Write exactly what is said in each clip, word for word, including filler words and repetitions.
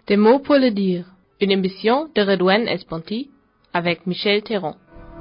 Des mots pour le dire, une émission de Redouane Esponti avec Michel Théron.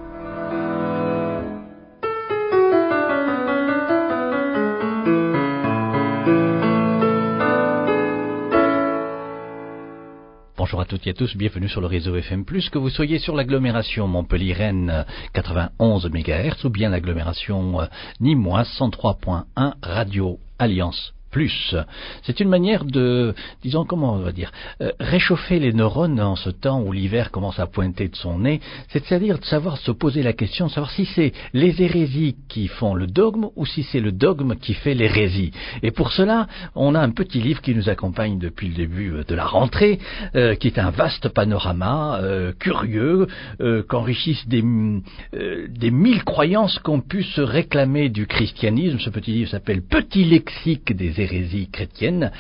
Bonjour à toutes et à tous, bienvenue sur le réseau F M plus, que vous soyez sur l'agglomération Montpellier-Rennes quatre-vingt-onze mégahertz ou bien l'agglomération Nîmoise cent trois point un Radio Alliance Plus. C'est une manière de, disons, comment on va dire, euh, réchauffer les neurones en ce temps où l'hiver commence à pointer de son nez, c'est-à-dire de savoir se poser la question, de savoir si c'est les hérésies qui font le dogme ou si c'est le dogme qui fait l'hérésie. Et pour cela, on a un petit livre qui nous accompagne depuis le début de la rentrée, euh, qui est un vaste panorama euh, curieux, euh, qu'enrichissent des, euh, des mille croyances qu'ont pu se réclamer du christianisme. Ce petit livre s'appelle Petit lexique des hérésie chrétienne.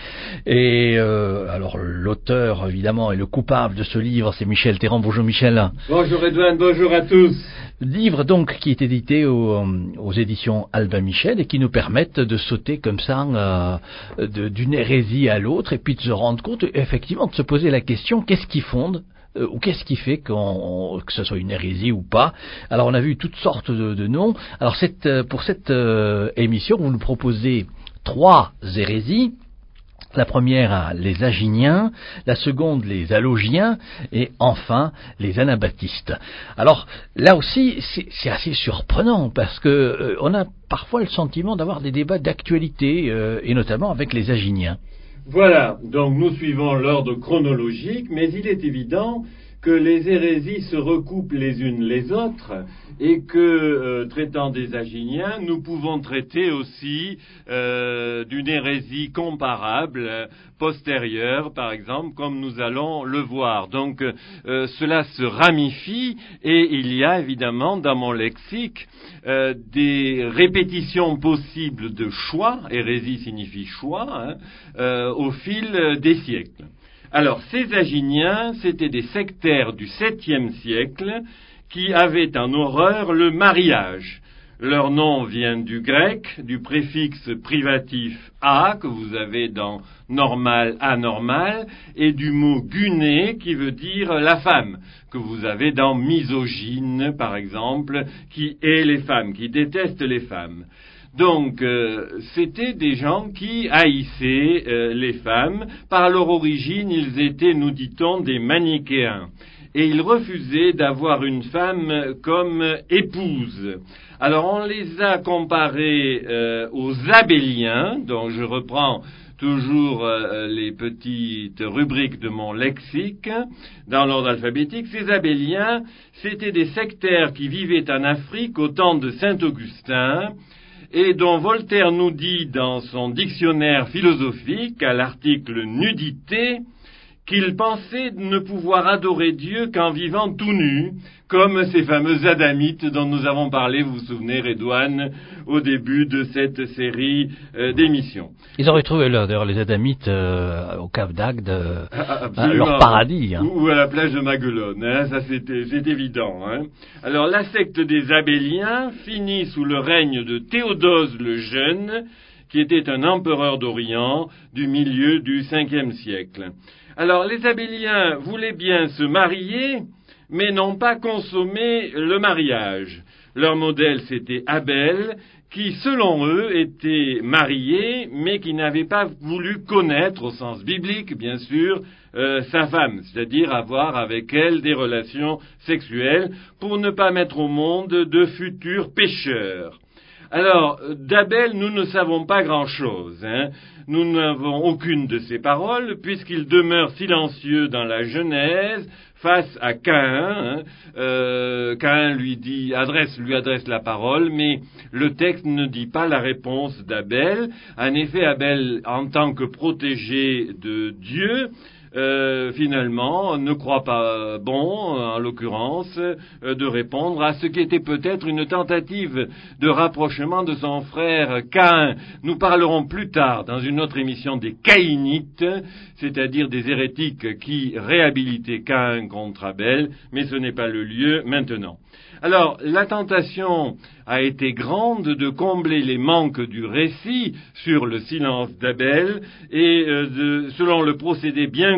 Et euh, alors l'auteur évidemment et le coupable de ce livre, c'est Michel Théron. Bonjour Michel. Bonjour Redouane, bonjour à tous. Livre donc qui est édité aux, aux éditions Albin Michel et qui nous permettent de sauter comme ça euh, de, d'une hérésie à l'autre et puis de se rendre compte effectivement de se poser la question qu'est-ce qui fonde Euh, ou qu'est-ce qui fait qu'on, que ce soit une hérésie ou pas. Alors on a vu toutes sortes de, de noms. Alors cette, pour cette euh, émission, vous nous proposez trois hérésies. La première, les Aginiens, la seconde, les Allogiens, et enfin, les Anabaptistes. Alors, là aussi, c'est, c'est assez surprenant, parce que euh, on a parfois le sentiment d'avoir des débats d'actualité, euh, et notamment avec les Aginiens. Voilà, donc nous suivons l'ordre chronologique, mais il est évident que les hérésies se recoupent les unes les autres et que, euh, traitant des Aginiens, nous pouvons traiter aussi euh, d'une hérésie comparable, euh, postérieure, par exemple, comme nous allons le voir. Donc, euh, cela se ramifie et il y a évidemment dans mon lexique euh, des répétitions possibles de choix, hérésie signifie choix, hein, euh, au fil des siècles. Alors, ces Aginiens, c'étaient des sectaires du septième siècle qui avaient en horreur le mariage. Leur nom vient du grec, du préfixe privatif a, que vous avez dans normal, anormal, et du mot guné, qui veut dire la femme, que vous avez dans misogyne, par exemple, qui hait les femmes, qui déteste les femmes. Donc, euh, c'était des gens qui haïssaient euh, les femmes. Par leur origine, ils étaient, nous dit-on, des manichéens. Et ils refusaient d'avoir une femme comme épouse. Alors, on les a comparés euh, aux Abéliens, donc je reprends toujours euh, les petites rubriques de mon lexique, dans l'ordre alphabétique. Ces Abéliens, c'était des sectaires qui vivaient en Afrique au temps de Saint-Augustin, et dont Voltaire nous dit dans son dictionnaire philosophique, à l'article nudité, qu'il pensait ne pouvoir adorer Dieu qu'en vivant tout nu, comme ces fameux Adamites dont nous avons parlé, vous vous souvenez, Redouane, au début de cette série euh, d'émissions. Ils auraient trouvé là, d'ailleurs, les Adamites euh, au Cap d'Agde, euh, hein, leur paradis. Hein. Ou à la plage de Maguelone, hein, ça c'était, c'est évident. Hein. Alors la secte des Abéliens finit sous le règne de Théodose le Jeune, qui était un empereur d'Orient du milieu du cinquième siècle. Alors les Abéliens voulaient bien se marier, mais n'ont pas consommé le mariage. Leur modèle, c'était Abel, qui, selon eux, était marié, mais qui n'avait pas voulu connaître, au sens biblique, bien sûr, euh, sa femme, c'est-à-dire avoir avec elle des relations sexuelles, pour ne pas mettre au monde de futurs pécheurs. Alors, d'Abel, nous ne savons pas grand-chose, hein. Nous n'avons aucune de ses paroles, puisqu'il demeure silencieux dans la Genèse, face à Caïn. Hein. Euh, Caïn lui dit, adresse, lui adresse la parole, mais le texte ne dit pas la réponse d'Abel. En effet, Abel, en tant que protégé de Dieu, Euh, finalement, ne croit pas bon, en l'occurrence, euh, de répondre à ce qui était peut-être une tentative de rapprochement de son frère Caïn. Nous parlerons plus tard, dans une autre émission, des Caïnites, c'est-à-dire des hérétiques qui réhabilitaient Caïn contre Abel, mais ce n'est pas le lieu maintenant. Alors, la tentation a été grande de combler les manques du récit sur le silence d'Abel et euh, de, selon le procédé bien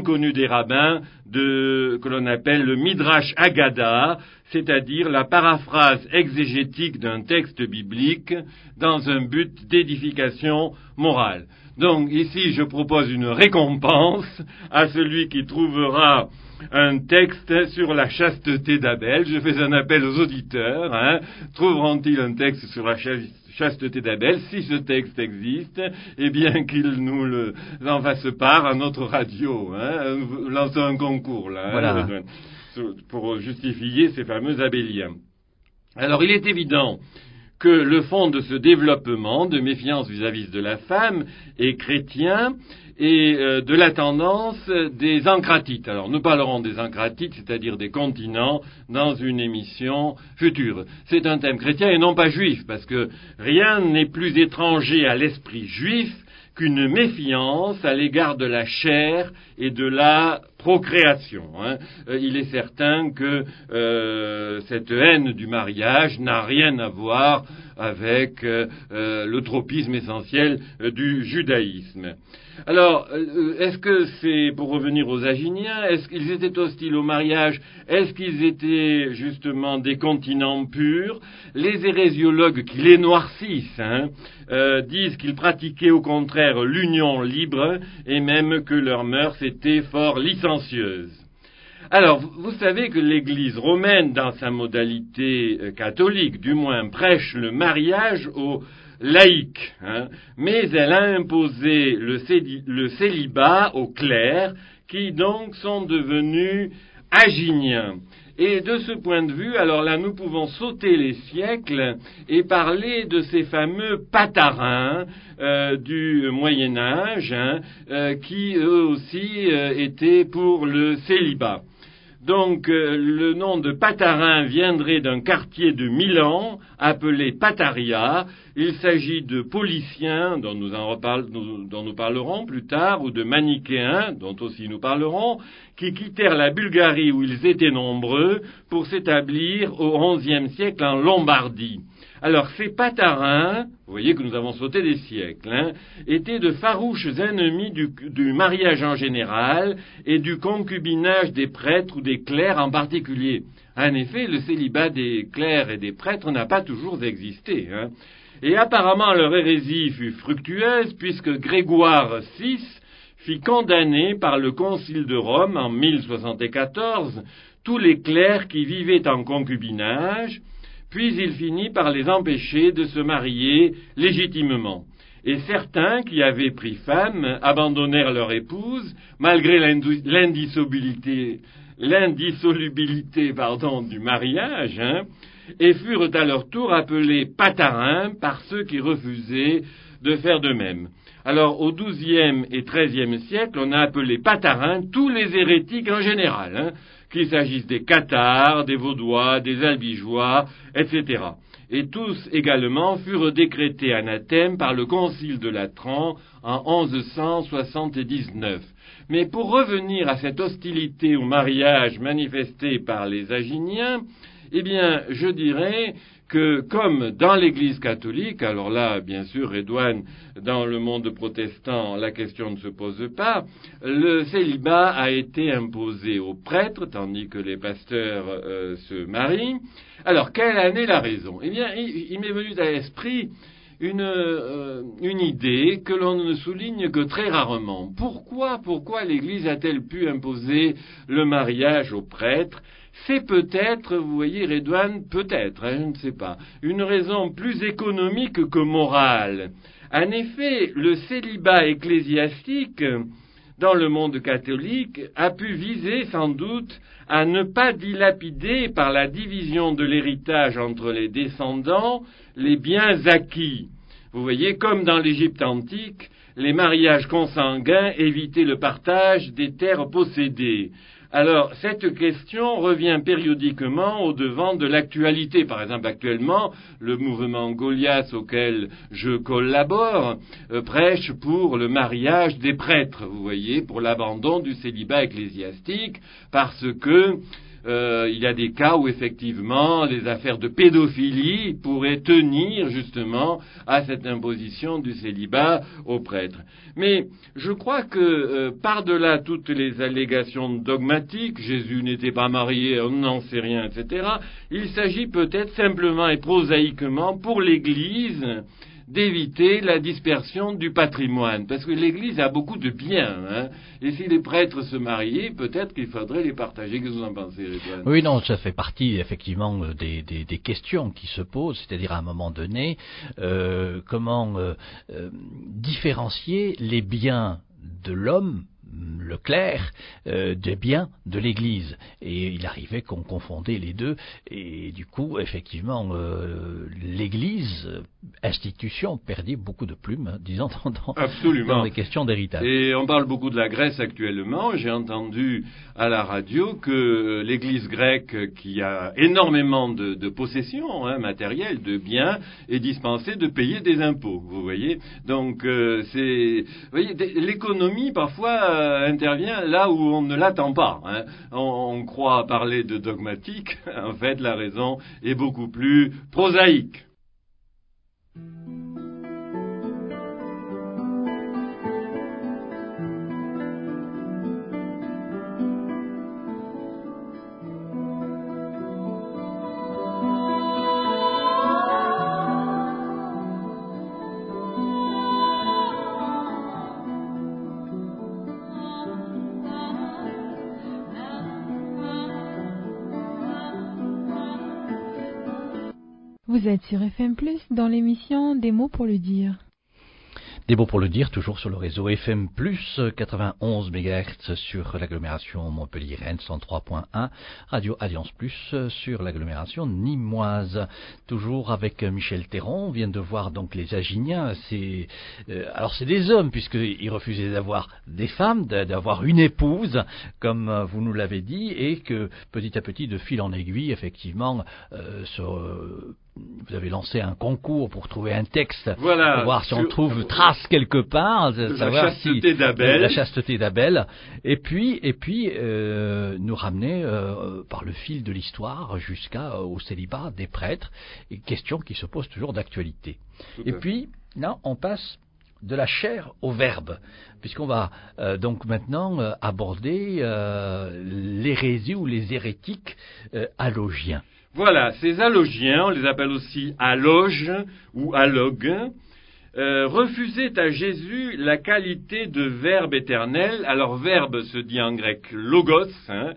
connu des rabbins de, que l'on appelle le Midrash Haggadah, c'est-à-dire la paraphrase exégétique d'un texte biblique dans un but d'édification morale. Donc ici, je propose une récompense à celui qui trouvera un texte sur la chasteté d'Abel. Je fais un appel aux auditeurs. Hein. Trouveront-ils un texte sur la chasteté d'Abel? Si ce texte existe, eh bien qu'ils nous le, en fassent part à notre radio. Hein. Lançons un concours là, voilà. hein, pour justifier ces fameux abéliens. Alors il est évident que le fond de ce développement de méfiance vis-à-vis de la femme est chrétien et euh, de la tendance des encratites. Alors nous parlerons des encratites, c'est-à-dire des continents, dans une émission future. C'est un thème chrétien et non pas juif, parce que rien n'est plus étranger à l'esprit juif qu'une méfiance à l'égard de la chair et de la procréation. Hein. Euh, il est certain que euh, cette haine du mariage n'a rien à voir avec euh, euh, le tropisme essentiel euh, du judaïsme. Alors, euh, est-ce que c'est, pour revenir aux Aginiens, est-ce qu'ils étaient hostiles au mariage? Est-ce qu'ils étaient justement des continents purs? Les hérésiologues qui les noircissent hein, euh, disent qu'ils pratiquaient au contraire l'union libre et même que leurs mœurs étaient fort licencieuses. Alors, vous savez que l'Église romaine, dans sa modalité euh, catholique, du moins, prêche le mariage aux laïcs, hein, mais elle a imposé le, céli- le célibat aux clercs, qui donc sont devenus aginiens. Et de ce point de vue, alors là, nous pouvons sauter les siècles et parler de ces fameux patarins euh, du Moyen-Âge, hein, euh, qui eux aussi euh, étaient pour le célibat. Donc, euh, le nom de Patarin viendrait d'un quartier de Milan, appelé Pataria. Il s'agit de Pauliciens, dont nous, en reparle, nous, dont nous parlerons plus tard, ou de Manichéens, dont aussi nous parlerons, qui quittèrent la Bulgarie où ils étaient nombreux pour s'établir au onzième siècle en Lombardie. Alors, ces Patarins, vous voyez que nous avons sauté des siècles, hein, étaient de farouches ennemis du, du mariage en général et du concubinage des prêtres ou des clercs en particulier. En effet, le célibat des clercs et des prêtres n'a pas toujours existé. Hein. Et apparemment, leur hérésie fut fructueuse puisque Grégoire six fit condamner par le Concile de Rome en mille soixante-quatorze tous les clercs qui vivaient en concubinage. Puis il finit par les empêcher de se marier légitimement. Et certains qui avaient pris femme abandonnèrent leur épouse, malgré l'indissolubilité, l'indissolubilité pardon, du mariage, hein, et furent à leur tour appelés patarins par ceux qui refusaient de faire de même. Alors, au douzième et treizième siècle, on a appelé patarins tous les hérétiques en général, hein, qu'il s'agisse des cathares, des vaudois, des albigeois, et cetera. Et tous également furent décrétés anathèmes par le Concile de Latran en onze cent soixante-dix-neuf. Mais pour revenir à cette hostilité au mariage manifestée par les Aginiens, eh bien, je dirais que comme dans l'Église catholique, alors là, bien sûr, Redouane, dans le monde protestant, la question ne se pose pas, le célibat a été imposé aux prêtres, tandis que les pasteurs euh, se marient. Alors, quelle en est la raison? Eh bien, il, il m'est venu à l'esprit une, euh, une idée que l'on ne souligne que très rarement. Pourquoi, pourquoi l'Église a-t-elle pu imposer le mariage aux prêtres? C'est peut-être, vous voyez, Redouane, peut-être, hein, je ne sais pas, une raison plus économique que morale. En effet, le célibat ecclésiastique, dans le monde catholique, a pu viser sans doute à ne pas dilapider par la division de l'héritage entre les descendants les biens acquis. Vous voyez, comme dans l'Égypte antique, les mariages consanguins évitaient le partage des terres possédées. Alors, cette question revient périodiquement au devant de l'actualité. Par exemple, actuellement, le mouvement Goliath auquel je collabore euh, prêche pour le mariage des prêtres, vous voyez, pour l'abandon du célibat ecclésiastique, parce que euh, il y a des cas où effectivement des affaires de pédophilie pourraient tenir justement à cette imposition du célibat aux prêtres. Mais je crois que euh, par-delà toutes les allégations dogmatiques, Jésus n'était pas marié, on n'en sait rien, et cetera, il s'agit peut-être simplement et prosaïquement pour l'Église d'éviter la dispersion du patrimoine, parce que l'Église a beaucoup de biens, hein, et si les prêtres se mariaient, peut-être qu'il faudrait les partager. Qu'est-ce que vous en pensez, Redouane ? Oui, non, ça fait partie effectivement des, des, des questions qui se posent, c'est-à-dire à un moment donné, euh, comment euh, euh, différencier les biens de l'homme, le clerc, euh, des biens de l'Église. Et il arrivait qu'on confondait les deux, et du coup, effectivement, euh, l'Église, institution, perdait beaucoup de plumes, hein, disons, dans, Absolument. dans les questions d'héritage. Et on parle beaucoup de la Grèce actuellement. J'ai entendu à la radio que l'Église grecque, qui a énormément de, de possessions hein, matérielles, de biens, est dispensée de payer des impôts. Vous voyez. Donc, euh, c'est, vous voyez, l'économie parfois euh, intervient là où on ne l'attend pas. Hein. On, on croit parler de dogmatique. En fait, la raison est beaucoup plus prosaïque. Vous êtes sur F M plus, dans l'émission Des mots pour le dire. Des mots pour le dire, toujours sur le réseau F M plus, quatre-vingt-onze mégahertz sur l'agglomération Montpellier-Rennes, cent trois point un, Radio Alliance Plus sur l'agglomération nîmoise. Toujours avec Michel Théron, on vient de voir donc les Aginiens, c'est, euh, alors c'est des hommes, puisqu'ils refusaient d'avoir des femmes, d'avoir une épouse, comme vous nous l'avez dit, et que petit à petit, de fil en aiguille, effectivement, euh, sur... Euh, vous avez lancé un concours pour trouver un texte, voilà, pour voir si sur, on trouve trace quelque part, de savoir la chasteté si d'Abel, la chasteté d'Abel, et puis et puis euh, nous ramener euh, par le fil de l'histoire jusqu'à au célibat des prêtres, et question qui se pose toujours d'actualité. Tout et puis là, on passe de la chair au verbe, puisqu'on va euh, donc maintenant euh, aborder euh, l'hérésie ou les hérétiques euh, allogiens. Voilà, ces allogiens, on les appelle aussi alloges ou allogues, euh, refusaient à Jésus la qualité de verbe éternel. Alors verbe se dit en grec logos, hein,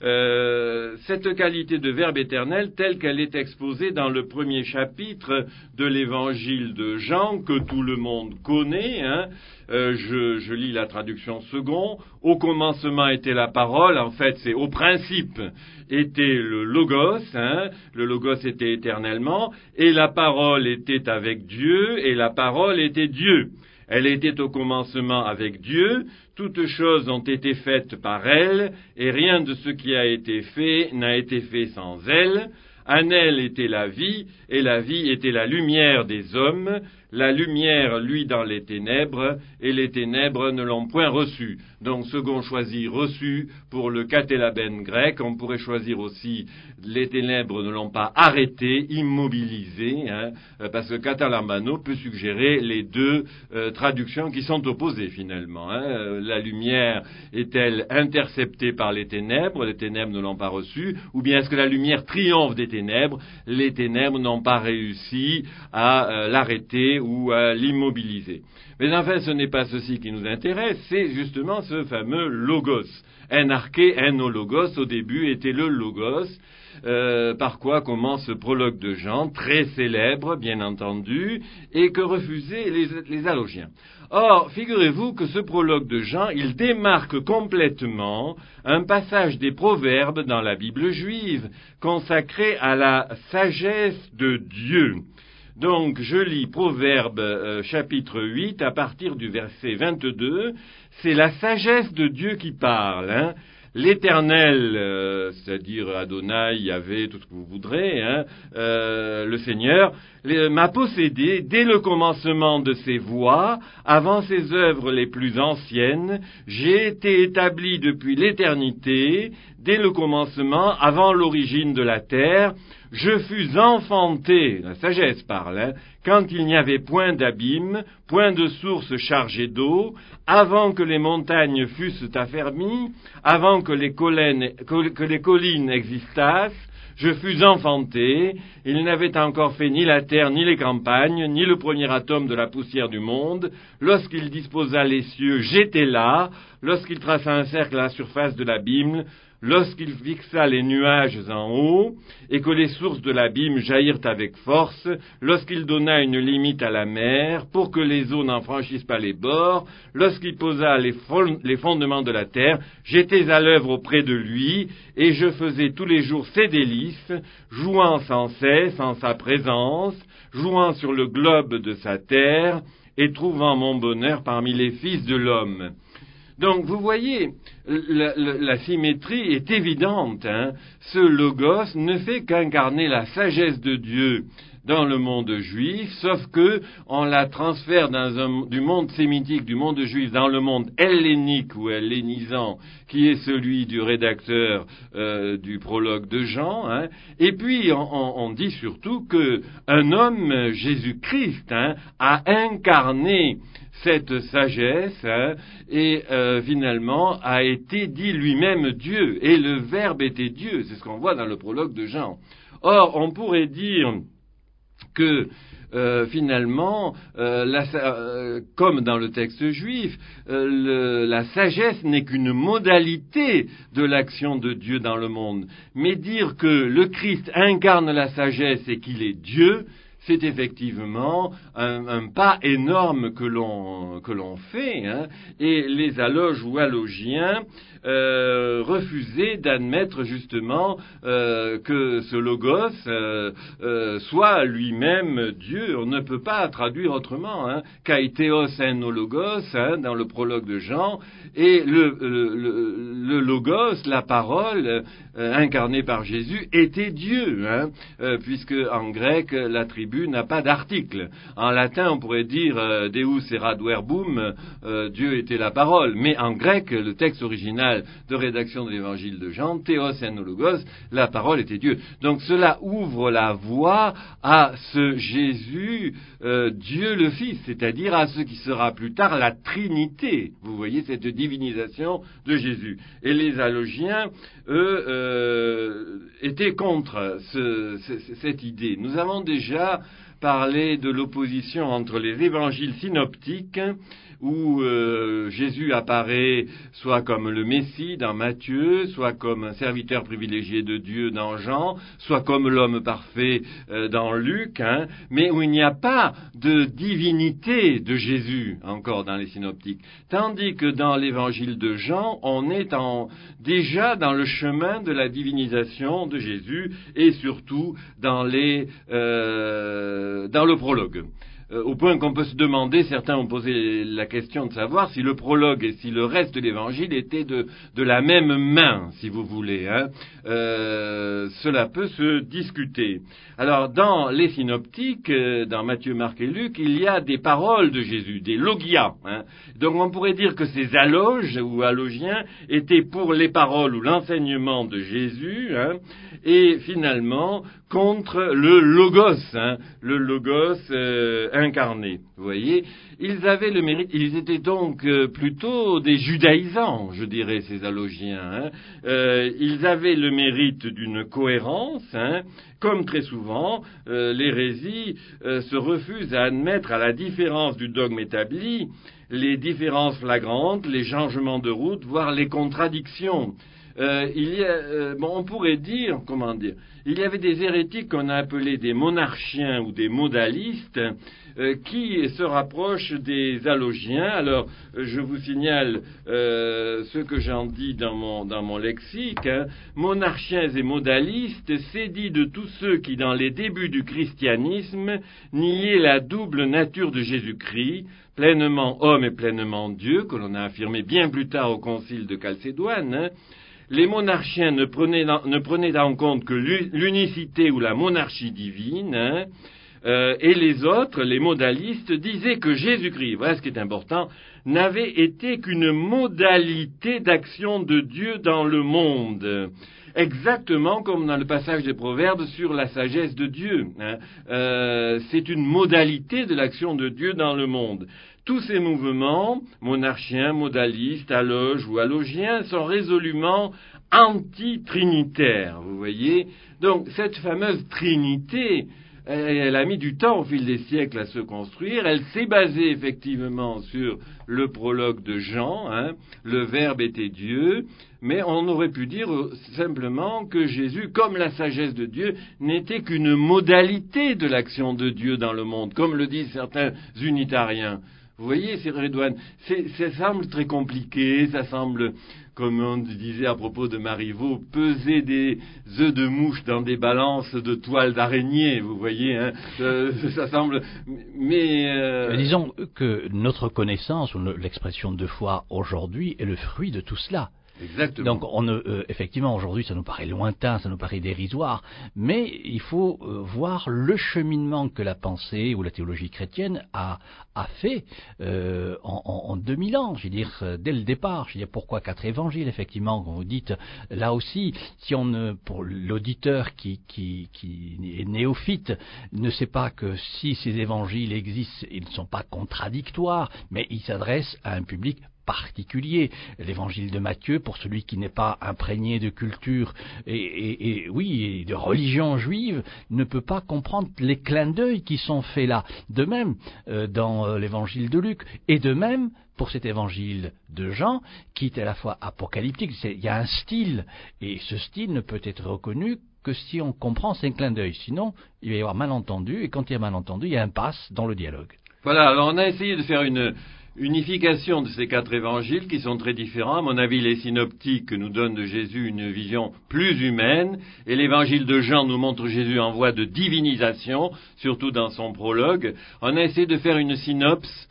euh, cette qualité de verbe éternel telle qu'elle est exposée dans le premier chapitre de l'évangile de Jean, que tout le monde connaît, hein. Euh, je, je lis la traduction second. Au commencement était la parole, en fait c'est au principe était le logos, hein, le logos était éternellement, et la parole était avec Dieu, et la parole était Dieu. Elle était au commencement avec Dieu, toutes choses ont été faites par elle, et rien de ce qui a été fait n'a été fait sans elle. En elle était la vie, et la vie était la lumière des hommes. La lumière, lui, dans les ténèbres, et les ténèbres ne l'ont point reçue. Donc, second choisi, reçu pour le katélabène grec. On pourrait choisir aussi, les ténèbres ne l'ont pas arrêté, immobilisé, hein, parce que katalambano peut suggérer les deux euh, traductions qui sont opposées, finalement. Hein. La lumière est-elle interceptée par les ténèbres? Les ténèbres ne l'ont pas reçue. Ou bien est-ce que la lumière triomphe des ténèbres? Les ténèbres n'ont pas réussi à euh, l'arrêter ou à l'immobiliser. Mais enfin, ce n'est pas ceci qui nous intéresse, c'est justement ce fameux logos. Enarché, enologos, au début était le logos, euh, par quoi commence ce prologue de Jean, très célèbre, bien entendu, et que refusaient les, les allogiens. Or, figurez-vous que ce prologue de Jean, il démarque complètement un passage des Proverbes dans la Bible juive, consacré à la sagesse de Dieu. Donc, je lis Proverbe euh, chapitre huit, à partir du verset vingt-deux, c'est la sagesse de Dieu qui parle, hein. L'Éternel, euh, c'est-à-dire Adonai, Yahvé, tout ce que vous voudrez, hein, euh, le Seigneur, les, m'a possédé dès le commencement de ses voies, avant ses œuvres les plus anciennes. J'ai été établi depuis l'éternité, dès le commencement, avant l'origine de la terre. Je fus enfanté, la sagesse parle, hein, quand il n'y avait point d'abîme, point de source chargée d'eau, avant que les montagnes fussent affermies, avant que les, collines, que les collines existassent. Je fus enfanté, il n'avait encore fait ni la terre, ni les campagnes, ni le premier atome de la poussière du monde. Lorsqu'il disposa les cieux, j'étais là. Lorsqu'il traça un cercle à la surface de l'abîme, lorsqu'il fixa les nuages en haut, et que les sources de l'abîme jaillirent avec force, lorsqu'il donna une limite à la mer, pour que les eaux n'en franchissent pas les bords, lorsqu'il posa les, fond- les fondements de la terre, j'étais à l'œuvre auprès de lui, et je faisais tous les jours ses délices, jouant sans cesse en sa présence, jouant sur le globe de sa terre, et trouvant mon bonheur parmi les fils de l'homme. Donc, vous voyez, la, la, la symétrie est évidente, hein. Ce logos ne fait qu'incarner la sagesse de Dieu dans le monde juif, sauf que on la transfère dans un, du monde sémitique, du monde juif, dans le monde hellénique ou hellénisant, qui est celui du rédacteur euh, du prologue de Jean, hein. Et puis on, on, on dit surtout que un homme, Jésus-Christ, hein, a incarné cette sagesse, hein, et euh, finalement a été dit lui-même Dieu, et le Verbe était Dieu, c'est ce qu'on voit dans le prologue de Jean. Or, on pourrait dire que euh, finalement, euh, la, euh, comme dans le texte juif, euh, le, la sagesse n'est qu'une modalité de l'action de Dieu dans le monde. Mais dire que le Christ incarne la sagesse et qu'il est Dieu, c'est effectivement un, un pas énorme que l'on, que l'on fait, hein, et les alloges ou allogiens euh, refusaient d'admettre justement euh, que ce logos euh, euh, soit lui-même Dieu. On ne peut pas traduire autrement, hein, kaiteos en o logos, hein, dans le prologue de Jean, et le, le, le, le logos, la parole euh, incarnée par Jésus, était Dieu, hein, euh, puisque en grec l'attribut n'a pas d'article. En latin, on pourrait dire euh, Deus erat verbum, euh, Dieu était la parole. Mais en grec, le texte original de rédaction de l'évangile de Jean, Théos en o logos, la parole était Dieu. Donc cela ouvre la voie à ce Jésus, euh, Dieu le Fils, c'est-à-dire à ce qui sera plus tard la Trinité. Vous voyez cette divinisation de Jésus. Et les allogiens, eux, euh, étaient contre ce, ce, cette idée. Nous avons déjà parlé de l'opposition entre les évangiles synoptiques, où euh, Jésus apparaît soit comme le Messie dans Matthieu, soit comme un serviteur privilégié de Dieu dans Jean, soit comme l'homme parfait euh, dans Luc, hein, mais où il n'y a pas de divinité de Jésus encore dans les synoptiques. Tandis que dans l'évangile de Jean, on est en, déjà dans le chemin de la divinisation de Jésus, et surtout dans, les, euh, dans le prologue. Euh, au point qu'on peut se demander, certains ont posé la question de savoir si le prologue et si le reste de l'évangile étaient de, de la même main, si vous voulez, hein. Euh, cela peut se discuter. Alors, dans les synoptiques, euh, dans Matthieu, Marc et Luc, il y a des paroles de Jésus, des logia, hein. Donc on pourrait dire que ces alloges ou allogiens étaient pour les paroles ou l'enseignement de Jésus, hein, et finalement contre le logos, hein, le logos euh, incarné. Vous voyez, ils avaient le mérite, ils étaient donc euh, plutôt des judaïsants, je dirais, ces allogiens, hein. Euh, ils avaient le mérite d'une cohérence, hein. Comme très souvent, euh, l'hérésie euh, se refuse à admettre, à la différence du dogme établi, les différences flagrantes, les changements de route, voire les contradictions. Euh, il y a, euh, bon, on pourrait dire, comment dire, il y avait des hérétiques qu'on a appelés des monarchiens ou des modalistes, euh, qui se rapprochent des allogiens. Alors, je vous signale euh, ce que j'en dis dans mon, dans mon lexique, hein. Monarchiens et modalistes, c'est dit de tous ceux qui, dans les débuts du christianisme, niaient la double nature de Jésus-Christ, pleinement homme et pleinement Dieu, que l'on a affirmé bien plus tard au concile de Chalcédoine, hein. Les monarchiens ne prenaient, ne prenaient en compte que l'unicité ou la monarchie divine, hein. Euh, et les autres, les modalistes, disaient que Jésus-Christ, voilà ce qui est important, n'avait été qu'une modalité d'action de Dieu dans le monde. Exactement comme dans le passage des Proverbes sur la sagesse de Dieu. Hein. Euh, c'est une modalité de l'action de Dieu dans le monde. Tous ces mouvements, monarchiens, modalistes, alloges ou allogiens, sont résolument anti-trinitaires, vous voyez. Donc, cette fameuse Trinité, elle a mis du temps au fil des siècles à se construire. Elle s'est basée effectivement sur le prologue de Jean, hein, le Verbe était Dieu, mais on aurait pu dire simplement que Jésus, comme la sagesse de Dieu, n'était qu'une modalité de l'action de Dieu dans le monde, comme le disent certains unitariens. Vous voyez, c'est Redouane, c'est, ça semble très compliqué, ça semble, comme on disait à propos de Marivaux, peser des œufs de mouche dans des balances de toile d'araignée, vous voyez, hein, euh, ça semble, mais... Euh... Disons que notre connaissance, ou l'expression de foi aujourd'hui, est le fruit de tout cela. Exactement. Donc, on, euh, effectivement, aujourd'hui, ça nous paraît lointain, ça nous paraît dérisoire, mais il faut euh, voir le cheminement que la pensée ou la théologie chrétienne a, a fait euh, en, en, en deux mille ans, je veux dire, euh, dès le départ. Je veux dire, pourquoi quatre évangiles, effectivement, quand vous dites, là aussi, si on ne, pour l'auditeur qui, qui, qui est néophyte, ne sait pas que si ces évangiles existent, ils ne sont pas contradictoires, mais ils s'adressent à un public particulier. L'évangile de Matthieu, pour celui qui n'est pas imprégné de culture et, et, et oui, et de religion juive, ne peut pas comprendre les clins d'œil qui sont faits là. De même, euh, dans euh, l'évangile de Luc, et de même pour cet évangile de Jean, qui est à la fois apocalyptique. C'est, il y a un style, et ce style ne peut être reconnu que si on comprend ces clins d'œil. Sinon, il va y avoir malentendu, et quand il y a malentendu, il y a impasse dans le dialogue. Voilà, alors on a essayé de faire une unification de ces quatre évangiles qui sont très différents. À mon avis, les synoptiques nous donnent de Jésus une vision plus humaine, et l'évangile de Jean nous montre Jésus en voie de divinisation, surtout dans son prologue. On a essayé de faire une synopse.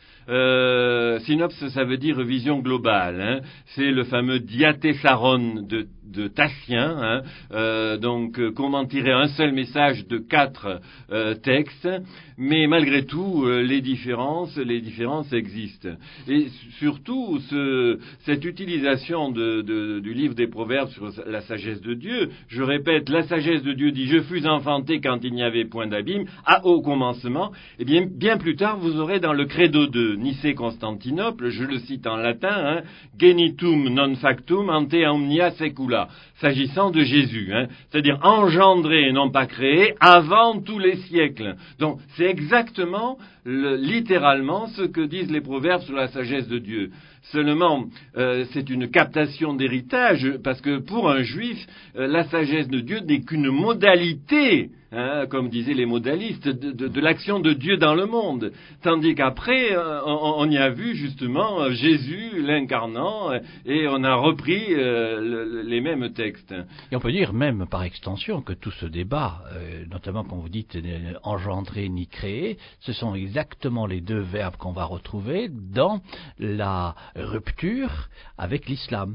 Euh, synopse, ça veut dire vision globale. Hein. C'est le fameux diathésaron de, de Tatien. Hein. Euh, donc, euh, comment tirer un seul message de quatre euh, textes. Mais malgré tout, euh, les différences, les différences existent. Et surtout, ce, cette utilisation de, de, du livre des Proverbes sur la sagesse de Dieu. Je répète, la sagesse de Dieu dit « Je fus enfanté quand il n'y avait point d'abîme, à au commencement ». Et bien, bien plus tard, vous aurez dans le Credo de Nicée-Constantinople, je le cite en latin, hein, genitum non factum ante omnia secula, s'agissant de Jésus, hein, c'est-à-dire engendré et non pas créé avant tous les siècles. Donc c'est exactement, le, littéralement, ce que disent les proverbes sur la sagesse de Dieu. Seulement, euh, c'est une captation d'héritage, parce que pour un juif, euh, la sagesse de Dieu n'est qu'une modalité, hein, comme disaient les modalistes, de, de, de l'action de Dieu dans le monde. Tandis qu'après, euh, on, on y a vu justement Jésus l'incarnant, et on a repris euh, le, les mêmes textes. Et on peut dire même par extension que tout ce débat, euh, notamment quand vous dites euh, engendrer ni créer, ce sont exactement les deux verbes qu'on va retrouver dans la rupture avec l'islam.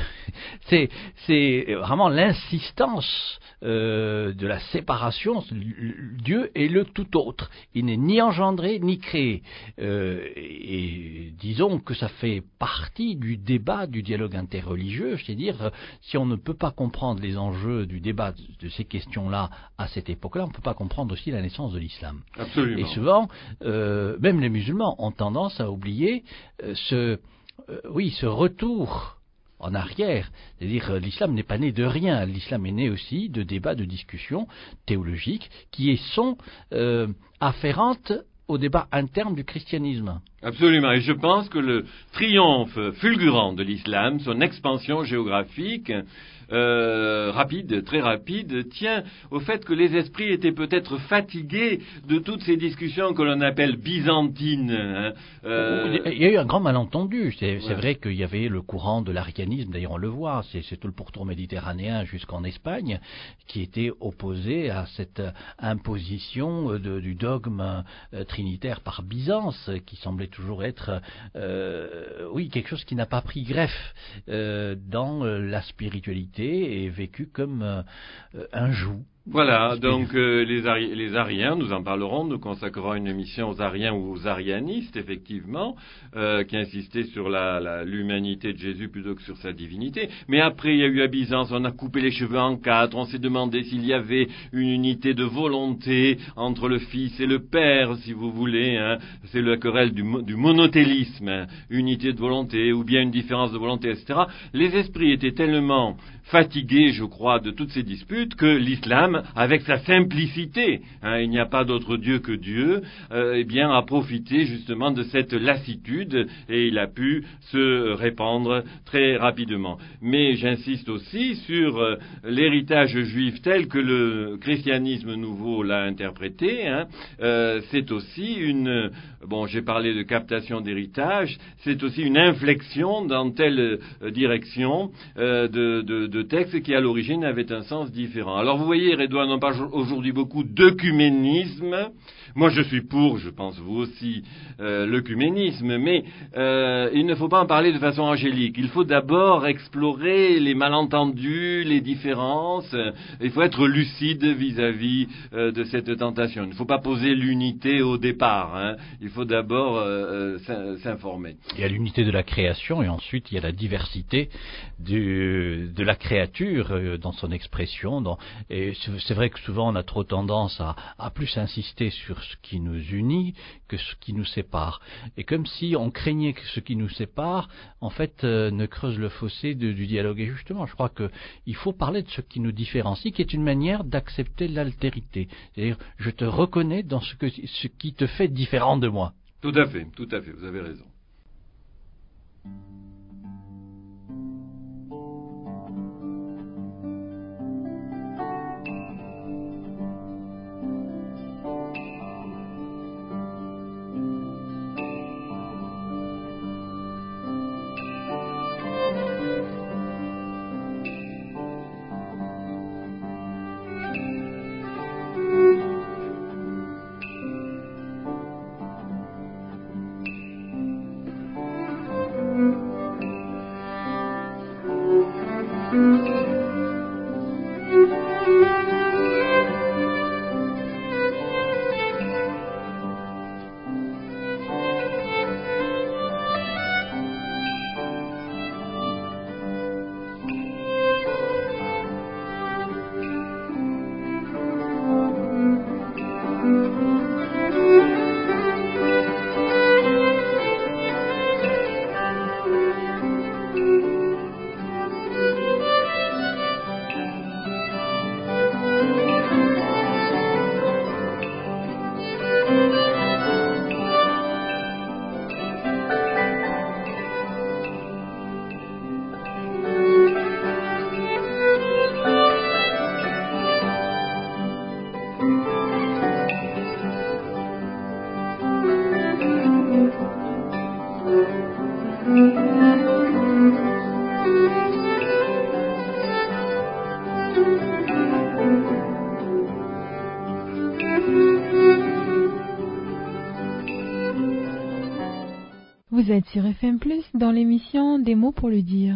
c'est, c'est vraiment l'insistance euh, de la séparation. Dieu est le tout autre. Il n'est ni engendré ni créé. Euh, et, et disons que ça fait partie du débat, du dialogue interreligieux. C'est-à-dire, si on ne peut pas comprendre les enjeux du débat de ces questions-là à cette époque-là, on ne peut pas comprendre aussi la naissance de l'islam. Absolument. Et souvent, euh, même les musulmans ont tendance à oublier euh, ce Euh, oui, ce retour en arrière, c'est-à-dire euh, l'islam n'est pas né de rien, l'islam est né aussi de débats, de discussions théologiques qui sont euh, afférentes au débat interne du christianisme. Absolument, et je pense que le triomphe fulgurant de l'islam, son expansion géographique, euh, rapide, très rapide, tient au fait que les esprits étaient peut-être fatigués de toutes ces discussions que l'on appelle byzantines. Hein. Euh... Il y a eu un grand malentendu. C'est, ouais. c'est vrai qu'il y avait le courant de l'arianisme, d'ailleurs on le voit, c'est, c'est tout le pourtour méditerranéen jusqu'en Espagne, qui était opposé à cette imposition de, du dogme euh, trinitaire par Byzance, qui semblait toujours être, euh, oui, quelque chose qui n'a pas pris greffe euh, dans euh, la spiritualité et vécu comme euh, un joug. Voilà, donc euh, les, Ari- les Ariens, nous en parlerons, nous consacrerons une émission aux Ariens ou aux Arianistes, effectivement, euh, qui insistaient sur la, la, l'humanité de Jésus plutôt que sur sa divinité. Mais après, il y a eu à Byzance, on a coupé les cheveux en quatre, on s'est demandé s'il y avait une unité de volonté entre le Fils et le Père, si vous voulez. Hein. C'est la querelle du, du monothélisme, hein. Unité de volonté, ou bien une différence de volonté, et cetera. Les esprits étaient tellement fatigués, je crois, de toutes ces disputes, que l'islam, avec sa simplicité, hein, il n'y a pas d'autre Dieu que Dieu, euh, eh bien, a profité justement de cette lassitude et il a pu se répandre très rapidement. Mais j'insiste aussi sur euh, l'héritage juif tel que le christianisme nouveau l'a interprété. Hein, euh, c'est aussi une, bon, j'ai parlé de captation d'héritage, c'est aussi une inflexion dans telle euh, direction euh, de, de de textes qui à l'origine avaient un sens différent. Alors vous voyez, Redouane, on parle aujourd'hui beaucoup d'œcuménisme. Moi je suis pour, je pense vous aussi, euh, l'œcuménisme, mais euh, il ne faut pas en parler de façon angélique. Il faut d'abord explorer les malentendus, les différences. Il faut être lucide vis-à-vis euh, de cette tentation. Il ne faut pas poser l'unité au départ. Hein. Il faut d'abord euh, euh, s'informer. Il y a l'unité de la création et ensuite il y a la diversité du, de la créature euh, dans son expression. Dans, et c'est vrai que souvent on a trop tendance à, à plus insister sur ce qui nous unit que ce qui nous sépare. Et comme si on craignait que ce qui nous sépare, en fait, euh, ne creuse le fossé de, du dialogue. Et justement, je crois qu'il faut parler de ce qui nous différencie, qui est une manière d'accepter l'altérité. C'est-à-dire, je te reconnais dans ce, que, ce qui te fait différent de moi. Tout à fait, tout à fait, vous avez raison. Vous êtes sur F M plus, dans l'émission Des mots pour le dire.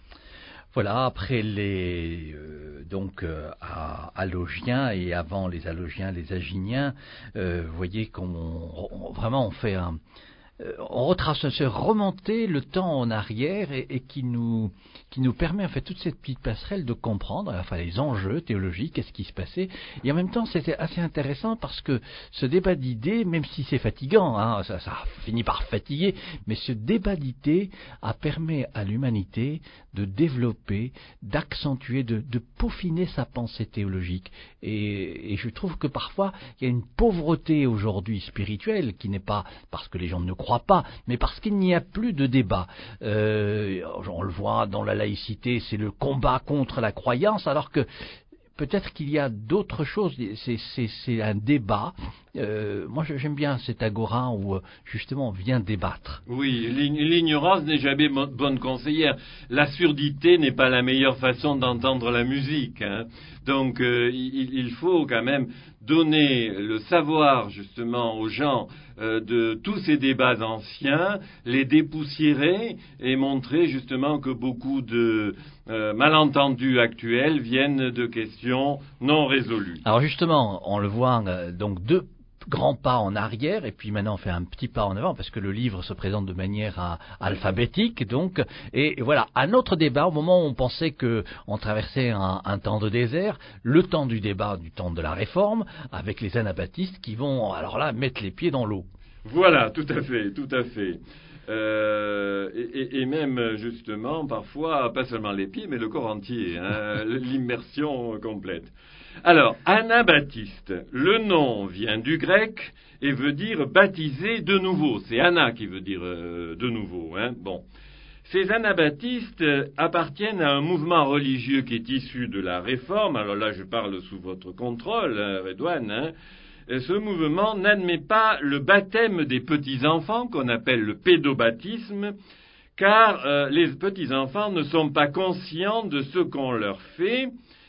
Voilà, après les euh, donc euh, Allogiens et avant les Allogiens, les Aginiens, euh, vous voyez qu'on on, vraiment on fait un euh, on retrace, c'est remonter le temps en arrière et, et qui nous qui nous permet en fait toute cette petite passerelle de comprendre enfin les enjeux théologiques, qu'est-ce qui se passait, et en même temps c'était assez intéressant parce que ce débat d'idées, même si c'est fatigant, hein, ça, ça finit par fatiguer, mais ce débat d'idées a permis à l'humanité de développer, d'accentuer, de, de peaufiner sa pensée théologique, et, et je trouve que parfois il y a une pauvreté aujourd'hui spirituelle qui n'est pas parce que les gens ne croient pas, mais parce qu'il n'y a plus de débat. Euh, on le voit dans la laïcité, c'est le combat contre la croyance, alors que peut-être qu'il y a d'autres choses, c'est, c'est, c'est un débat. Euh, moi j'aime bien cet agora où justement on vient débattre. Oui, l'ignorance n'est jamais bonne conseillère. La surdité n'est pas la meilleure façon d'entendre la musique. Hein. Donc euh, il, il faut quand même donner le savoir justement aux gens euh, de tous ces débats anciens, les dépoussiérer et montrer justement que beaucoup de euh, malentendus actuels viennent de questions non résolues. Alors justement, on le voit euh, donc deux grands pas en arrière et puis maintenant on fait un petit pas en avant parce que le livre se présente de manière à, alphabétique donc et, et voilà un autre débat au moment où on pensait que on traversait un, un temps de désert, le temps du débat du temps de la réforme avec les anabaptistes qui vont alors là mettre les pieds dans l'eau. Voilà, tout à fait, tout à fait. Euh, et, et même justement parfois pas seulement les pieds mais le corps entier, hein, l'immersion complète. Alors, anabaptiste, le nom vient du grec et veut dire baptiser de nouveau. C'est ana qui veut dire euh, de nouveau. Hein. Bon. Ces anabaptistes appartiennent à un mouvement religieux qui est issu de la Réforme. Alors là, je parle sous votre contrôle, hein, Redouane. Hein. Ce mouvement n'admet pas le baptême des petits-enfants, qu'on appelle le pédobaptisme, car euh, les petits-enfants ne sont pas conscients de ce qu'on leur fait.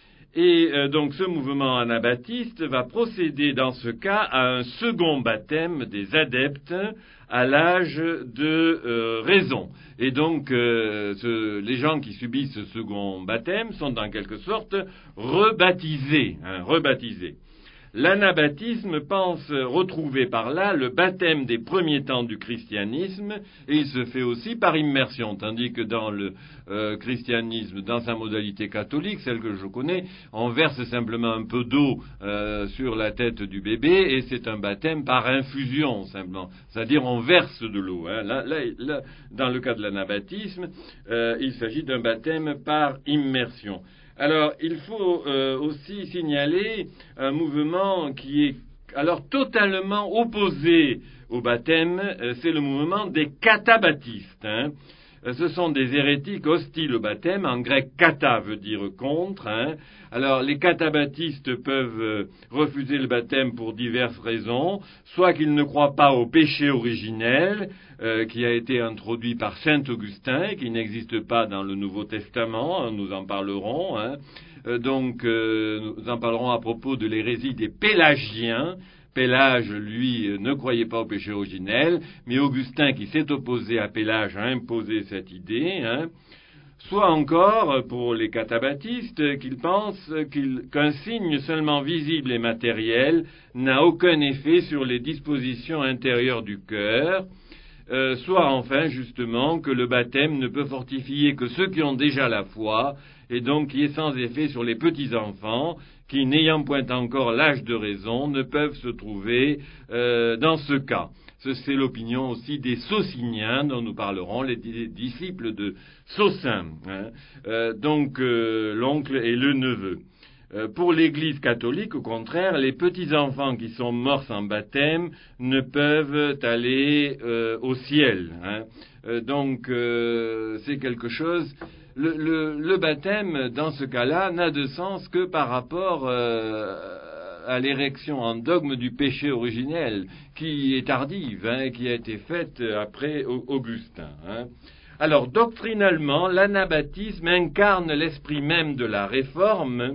Et euh, donc ce mouvement anabaptiste va procéder dans ce cas à un second baptême des adeptes à l'âge de euh, raison. Et donc euh, ce, les gens qui subissent ce second baptême sont en quelque sorte rebaptisés, hein, rebaptisés. L'anabaptisme pense retrouver par là le baptême des premiers temps du christianisme et il se fait aussi par immersion, tandis que dans le euh, christianisme, dans sa modalité catholique, celle que je connais, on verse simplement un peu d'eau euh, sur la tête du bébé et c'est un baptême par infusion simplement, c'est-à-dire on verse de l'eau. Hein. Là, là, là, dans le cas de l'anabaptisme, euh, il s'agit d'un baptême par immersion. Alors, il faut euh, aussi signaler un mouvement qui est alors totalement opposé au baptême, euh, c'est le mouvement des catabaptistes. Hein. Ce sont des hérétiques hostiles au baptême. En grec, kata veut dire contre. Hein. Alors, les catabaptistes peuvent euh, refuser le baptême pour diverses raisons. Soit qu'ils ne croient pas au péché originel, euh, qui a été introduit par saint Augustin, et qui n'existe pas dans le Nouveau Testament. Nous en parlerons. Hein. Euh, donc, euh, nous en parlerons à propos de l'hérésie des Pélagiens. Pélage, lui, ne croyait pas au péché originel, mais Augustin, qui s'est opposé à Pélage, a imposé cette idée. Hein. Soit encore, pour les catabaptistes, qu'ils pensent qu'il, qu'un signe seulement visible et matériel n'a aucun effet sur les dispositions intérieures du cœur. Euh, soit enfin, justement, que le baptême ne peut fortifier que ceux qui ont déjà la foi, et donc qui est sans effet sur les petits-enfants, qui, n'ayant point encore l'âge de raison, ne peuvent se trouver euh, dans ce cas. C'est l'opinion aussi des Sociniens, dont nous parlerons, les disciples de Socin, hein, euh, donc euh, l'oncle et le neveu. Euh, pour l'Église catholique, au contraire, les petits-enfants qui sont morts sans baptême ne peuvent aller euh, au ciel. Hein. Euh, donc, euh, c'est quelque chose... Le, le, le baptême, dans ce cas-là, n'a de sens que par rapport euh, à l'érection en dogme du péché originel, qui est tardive, hein, qui a été faite après Augustin. Hein. Alors, doctrinalement, l'anabaptisme incarne l'esprit même de la Réforme,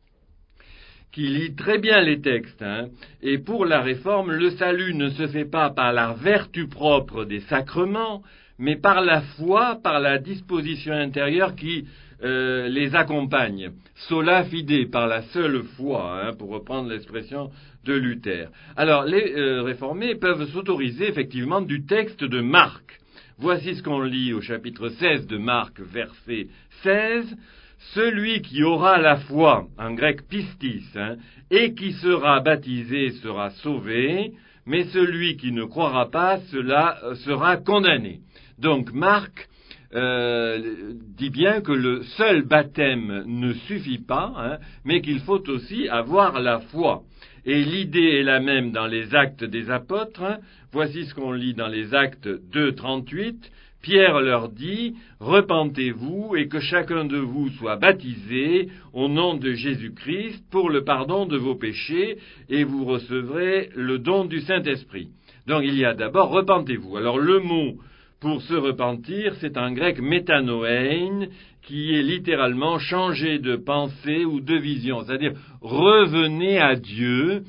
qui lit très bien les textes. Hein. Et pour la Réforme, le salut ne se fait pas par la vertu propre des sacrements, mais par la foi, par la disposition intérieure qui euh, les accompagne. Sola fide, par la seule foi, hein, pour reprendre l'expression de Luther. Alors, les euh, réformés peuvent s'autoriser effectivement du texte de Marc. Voici ce qu'on lit au chapitre seize de Marc, verset seize. Celui qui aura la foi, en grec pistis, hein, et qui sera baptisé sera sauvé, mais celui qui ne croira pas, cela sera condamné. Donc Marc euh, dit bien que le seul baptême ne suffit pas, hein, mais qu'il faut aussi avoir la foi. Et l'idée est la même dans les Actes des Apôtres. Hein. Voici ce qu'on lit dans les Actes deux, trente-huit. Pierre leur dit, « Repentez-vous et que chacun de vous soit baptisé au nom de Jésus-Christ pour le pardon de vos péchés et vous recevrez le don du Saint-Esprit. » Donc il y a d'abord « Repentez-vous ». Alors le mot pour se repentir, c'est en grec « métanoein » qui est littéralement changer de pensée ou de vision, c'est-à-dire revenez à Dieu.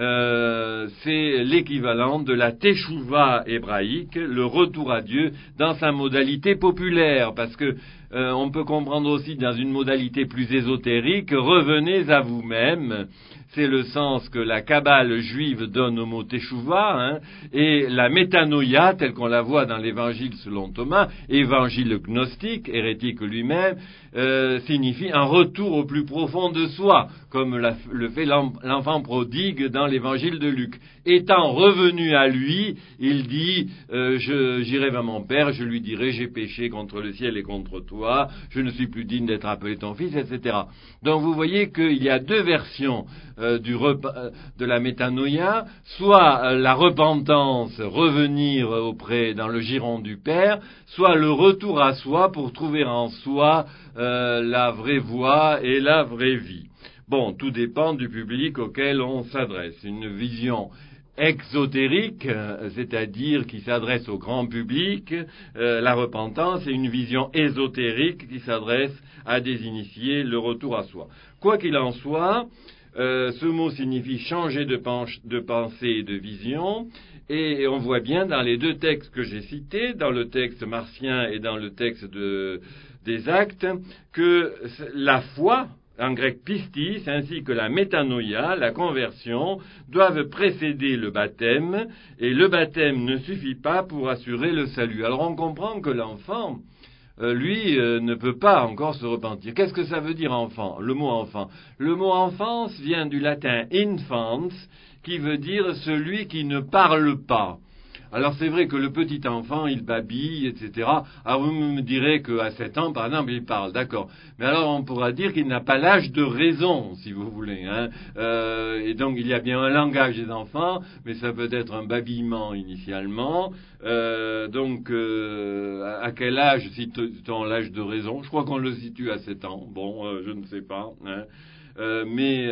Euh, c'est l'équivalent de la teshuva hébraïque, le retour à Dieu dans sa modalité populaire, parce que euh, on peut comprendre aussi dans une modalité plus ésotérique, revenez à vous-même. C'est le sens que la Kabbale juive donne au mot teshuva, hein, et la métanoïa, telle qu'on la voit dans l'évangile selon Thomas, évangile gnostique, hérétique lui-même, euh, signifie un retour au plus profond de soi, comme la, le fait l'enfant prodigue dans l'évangile de Luc. Étant revenu à lui, il dit, euh, je, j'irai vers mon père, je lui dirai, j'ai péché contre le ciel et contre toi, je ne suis plus digne d'être appelé ton fils, et cetera. Donc vous voyez qu'il y a deux versions euh, du repas, euh, de la métanoïa, soit euh, la repentance, revenir auprès, dans le giron du Père, soit le retour à soi pour trouver en soi euh, la vraie voie et la vraie vie. Bon, tout dépend du public auquel on s'adresse. Une vision exotérique, c'est-à-dire qui s'adresse au grand public, euh, la repentance, et une vision ésotérique qui s'adresse à des initiés, le retour à soi. Quoi qu'il en soit, euh, ce mot signifie changer de, penche, de pensée et de vision, et on voit bien dans les deux textes que j'ai cités, dans le texte martien et dans le texte de, des Actes, que la foi, en grec pistis, ainsi que la métanoïa, la conversion, doivent précéder le baptême, et le baptême ne suffit pas pour assurer le salut. Alors on comprend que l'enfant, euh, lui, euh, ne peut pas encore se repentir. Qu'est-ce que ça veut dire enfant, le mot enfant? Le mot enfance vient du latin infans, qui veut dire celui qui ne parle pas. Alors c'est vrai que le petit enfant, il babille, et cetera. Alors vous me direz qu'à sept ans, par exemple, il parle, d'accord. Mais alors on pourra dire qu'il n'a pas l'âge de raison, si vous voulez. Hein. Euh, et donc il y a bien un langage des enfants, mais ça peut être un babillement initialement. Euh, donc euh, à quel âge cite-t-on l'âge de raison? Je crois qu'on le situe à sept ans. Bon, euh, je ne sais pas. Hein. Euh, mais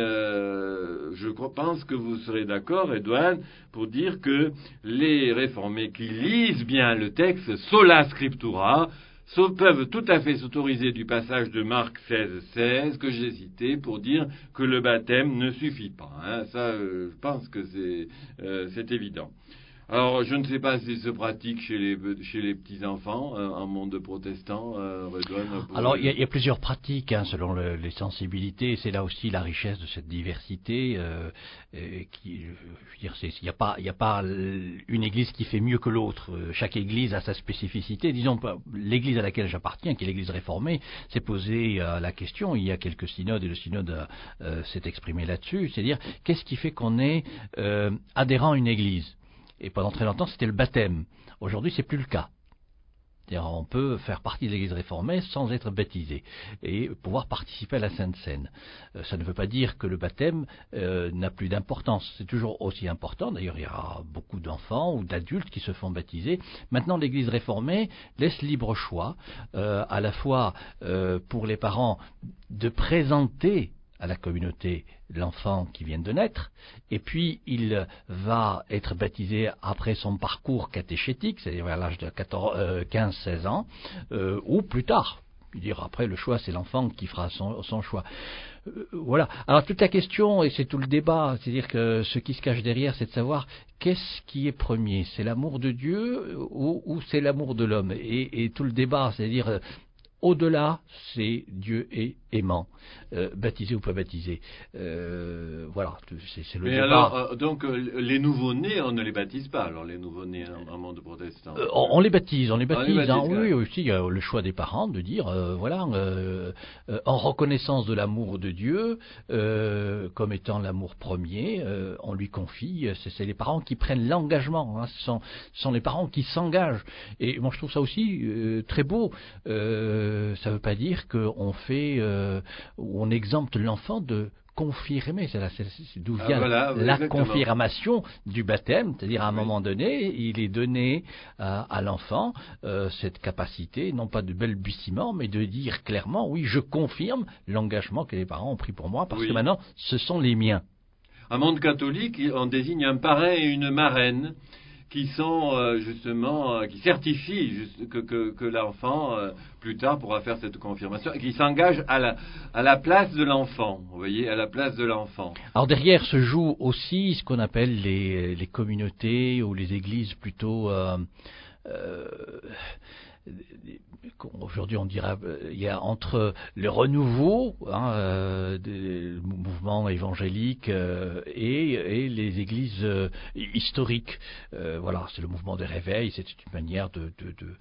euh, je pense que vous serez d'accord, Edouard, pour dire que les réformés qui lisent bien le texte sola scriptura peuvent tout à fait s'autoriser du passage de Marc seize seize que j'ai cité pour dire que le baptême ne suffit pas. Hein. Ça, euh, je pense que c'est, euh, c'est évident. Alors, je ne sais pas si se pratique chez les, chez les petits-enfants, euh, en monde protestant. Euh, Redouane, Alors, il y, y a plusieurs pratiques, hein, selon le, les sensibilités. C'est là aussi la richesse de cette diversité. Euh, euh, qui, je veux dire, il n'y a pas, il y a pas une église qui fait mieux que l'autre. Chaque église a sa spécificité. Disons, l'église à laquelle j'appartiens, qui est l'église réformée, s'est posé euh, la question. Il y a quelques synodes, et le synode euh, s'est exprimé là-dessus. C'est-à-dire, qu'est-ce qui fait qu'on est euh, adhérent à une église? Et pendant très longtemps, c'était le baptême. Aujourd'hui, c'est plus le cas. C'est-à-dire, on peut faire partie de l'Église réformée sans être baptisé et pouvoir participer à la Sainte Seine. Euh, ça ne veut pas dire que le baptême euh, n'a plus d'importance. C'est toujours aussi important. D'ailleurs, il y a beaucoup d'enfants ou d'adultes qui se font baptiser. Maintenant, l'Église réformée laisse libre choix, euh, à la fois euh, pour les parents de présenter à la communauté l'enfant qui vient de naître, et puis il va être baptisé après son parcours catéchétique, c'est-à-dire à l'âge de quinze seize ans, euh, ou plus tard. Je veux dire, après, le choix, c'est l'enfant qui fera son, son choix. Euh, voilà. Alors, toute la question, et c'est tout le débat, c'est-à-dire que ce qui se cache derrière, c'est de savoir qu'est-ce qui est premier, c'est l'amour de Dieu ou, ou c'est l'amour de l'homme, et, et tout le débat, c'est-à-dire... Euh, au-delà, c'est Dieu est aimant, euh, baptisé ou pas baptisé. Euh, voilà, c'est, c'est le Mais débat. alors, euh, donc, euh, les nouveau-nés, on ne les baptise pas, alors, les nouveau-nés en, en monde protestant. Euh, on, on les baptise, on les baptise. On les baptise hein, oui, aussi, il y a le choix des parents de dire, euh, voilà, euh, euh, en reconnaissance de l'amour de Dieu, euh, comme étant l'amour premier, euh, on lui confie, c'est, c'est les parents qui prennent l'engagement, hein, ce, sont, ce sont les parents qui s'engagent. Et moi, je trouve ça aussi euh, très beau. Euh, ça ne veut pas dire qu'on fait, euh, on exempte l'enfant de confirmer, c'est, là, c'est, c'est d'où vient ah, voilà, la exactement. confirmation du baptême, c'est-à-dire à un oui. moment donné, il est donné à, à l'enfant euh, cette capacité, non pas de balbutiement, mais de dire clairement, oui, je confirme l'engagement que les parents ont pris pour moi, parce oui. que maintenant, ce sont les miens. En monde catholique, on désigne un parrain et une marraine, qui sont euh, justement, euh, qui certifient juste, que, que, que l'enfant, euh, plus tard, pourra faire cette confirmation, et qui s'engagent à la, à la place de l'enfant, vous voyez, à la place de l'enfant. Alors derrière se joue aussi ce qu'on appelle les, les communautés, ou les églises plutôt... Euh, euh, aujourd'hui on dira il y a entre le renouveau hein, euh, des mouvements évangéliques euh, et, et les églises euh, historiques. Euh, voilà, c'est le mouvement de réveil, c'est une manière de, de, de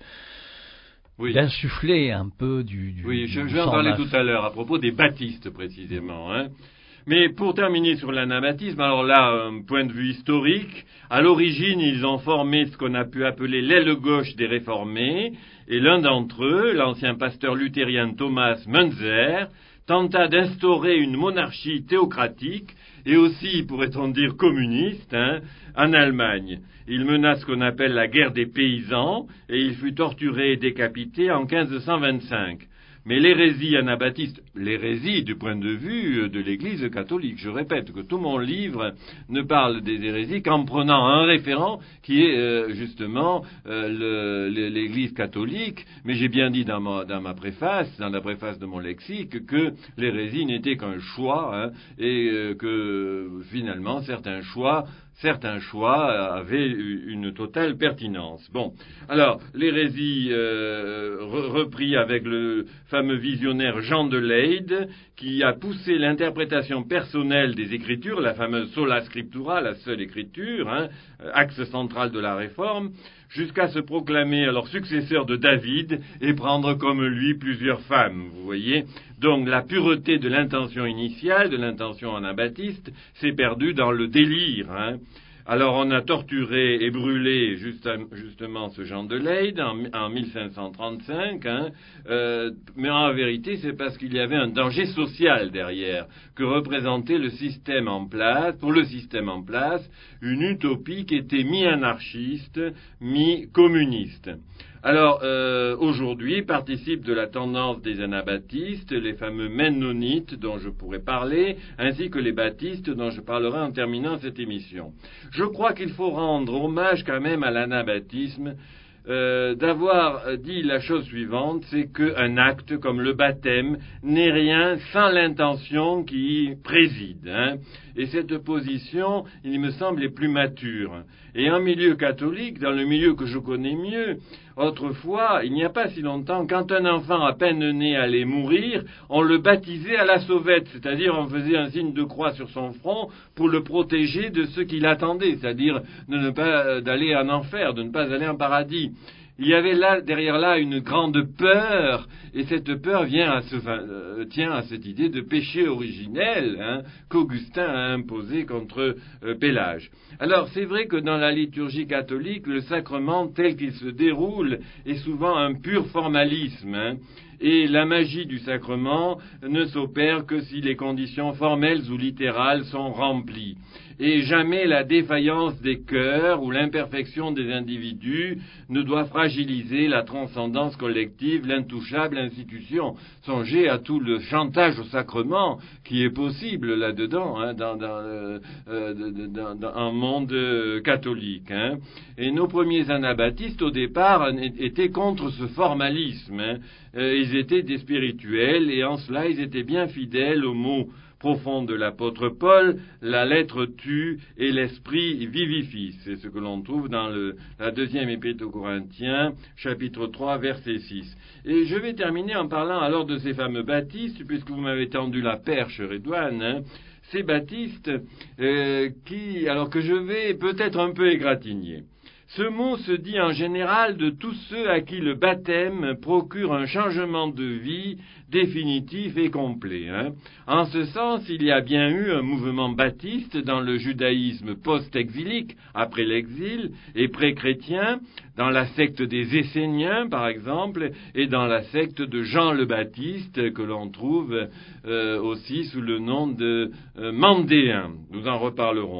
oui. d'insuffler un peu du, du oui, je, du je vais en parler neuf. tout à l'heure à propos des baptistes précisément. Hein. Mais pour terminer sur l'anabaptisme, alors là, un point de vue historique, à l'origine, ils ont formé ce qu'on a pu appeler l'aile gauche des réformés, et l'un d'entre eux, l'ancien pasteur luthérien Thomas Müntzer, tenta d'instaurer une monarchie théocratique, et aussi, pourrait-on dire, communiste, hein, en Allemagne. Il mena ce qu'on appelle la guerre des paysans, et il fut torturé et décapité en quinze cent vingt-cinq. Mais l'hérésie anabaptiste, l'hérésie du point de vue de l'Église catholique, je répète que tout mon livre ne parle des hérésies qu'en prenant un référent qui est euh, justement euh, le, l'Église catholique, mais j'ai bien dit dans ma, dans ma préface, dans la préface de mon lexique, que l'hérésie n'était qu'un choix, hein, et euh, que finalement certains choix Certains choix avaient une totale pertinence. Bon, alors, l'hérésie euh, repris avec le fameux visionnaire Jean de Leyde, qui a poussé l'interprétation personnelle des Écritures, la fameuse sola scriptura, la seule Écriture, hein, axe central de la Réforme, jusqu'à se proclamer alors successeur de David et prendre comme lui plusieurs femmes, vous voyez. Donc la pureté de l'intention initiale, de l'intention anabaptiste, s'est perdue dans le délire, hein. Alors on a torturé et brûlé juste, justement ce Jean de Leyde en, en mille cinq cent trente-cinq, hein, euh, mais en vérité c'est parce qu'il y avait un danger social derrière que représentait le système en place, pour le système en place, une utopie qui était mi-anarchiste, mi-communiste. Alors, euh, aujourd'hui, participent de la tendance des anabaptistes, les fameux mennonites dont je pourrais parler, ainsi que les baptistes dont je parlerai en terminant cette émission. Je crois qu'il faut rendre hommage quand même à l'anabaptisme, euh, d'avoir dit la chose suivante, c'est qu'un acte comme le baptême n'est rien sans l'intention qui y préside, hein. Et cette position, il me semble, est plus mature. Et en milieu catholique, dans le milieu que je connais mieux, autrefois, il n'y a pas si longtemps, quand un enfant à peine né allait mourir, on le baptisait à la sauvette, c'est-à-dire on faisait un signe de croix sur son front pour le protéger de ce qui l'attendait, c'est-à-dire de ne pas d'aller en enfer, de ne pas aller en paradis. Il y avait là, derrière là, une grande peur, et cette peur vient à ce, euh, tient à cette idée de péché originel, hein, qu'Augustin a imposé contre euh, Pélage. Alors, c'est vrai que dans la liturgie catholique, le sacrement tel qu'il se déroule est souvent un pur formalisme, hein, et la magie du sacrement ne s'opère que si les conditions formelles ou littérales sont remplies. Et jamais la défaillance des cœurs ou l'imperfection des individus ne doit fragiliser la transcendance collective, l'intouchable institution. Songez à tout le chantage au sacrement qui est possible là-dedans, hein, dans, dans, euh, dans, dans un monde euh, catholique. Hein. Et nos premiers anabaptistes, au départ, étaient contre ce formalisme. Hein. Euh, ils étaient des spirituels, et en cela, ils étaient bien fidèles aux mots profond de l'apôtre Paul, la lettre tue et l'esprit vivifie. C'est ce que l'on trouve dans le, la deuxième épître aux Corinthiens, chapitre trois, verset six. Et je vais terminer en parlant alors de ces fameux baptistes, puisque vous m'avez tendu la perche, Redouane, hein, ces baptistes euh, qui, alors que je vais peut-être un peu égratigner. Ce mot se dit en général de tous ceux à qui le baptême procure un changement de vie définitif et complet. Hein. En ce sens, il y a bien eu un mouvement baptiste dans le judaïsme post-exilique, après l'exil, et pré-chrétien, dans la secte des Esséniens, par exemple, et dans la secte de Jean le Baptiste, que l'on trouve euh, aussi sous le nom de euh, Mandéens. Nous en reparlerons.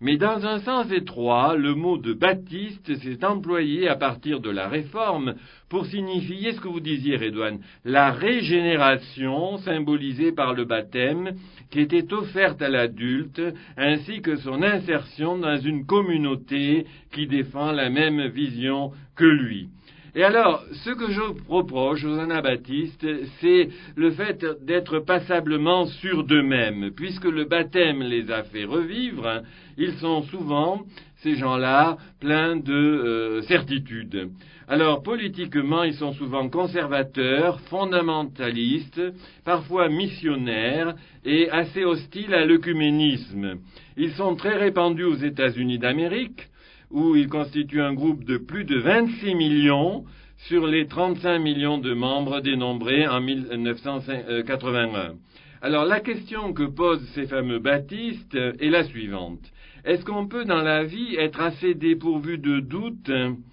Mais dans un sens étroit, le mot de baptiste s'est employé à partir de la Réforme pour signifier ce que vous disiez, Redouane, la régénération symbolisée par le baptême qui était offerte à l'adulte, ainsi que son insertion dans une communauté qui défend la même vision que lui. Et alors, ce que je reproche aux anabaptistes, c'est le fait d'être passablement sûrs d'eux-mêmes. Puisque le baptême les a fait revivre, ils sont souvent, ces gens-là, pleins de euh, certitudes. Alors, politiquement, ils sont souvent conservateurs, fondamentalistes, parfois missionnaires et assez hostiles à l'œcuménisme. Ils sont très répandus aux États-Unis d'Amérique, où ils constituent un groupe de plus de vingt-six millions sur les trente-cinq millions de membres dénombrés en mille neuf cent quatre-vingt-un. Alors la question que posent ces fameux baptistes est la suivante. Est-ce qu'on peut dans la vie être assez dépourvu de doute